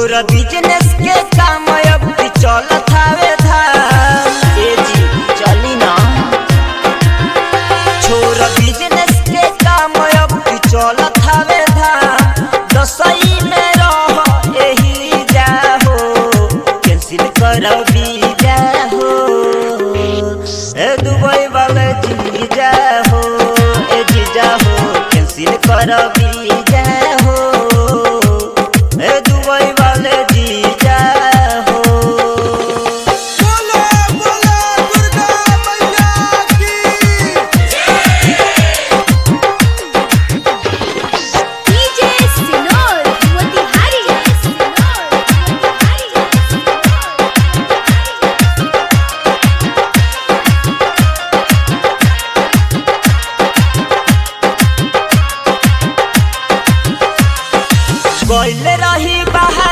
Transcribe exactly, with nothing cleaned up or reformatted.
छोरा बिजनेस के काम अब चलत हवे धाम। ए जी चली ना छोरा बिजनेस के काम अब चलत हवे धाम। दसई में रह एही जाहो कैंसिल करो वीजा हो। ए दुबई वाले जीजा हो ए जीजा हो कैंसिल करो वीजा हो। ए दुबई वाले जीजा हो। बोलो बोलो दुर्गा मैया की। डीजे सिनोर मोतिहारी सिनोर मोतिहारी। गइल रही बाहर